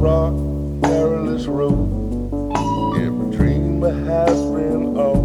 rock, perilous road. Every dream has been on.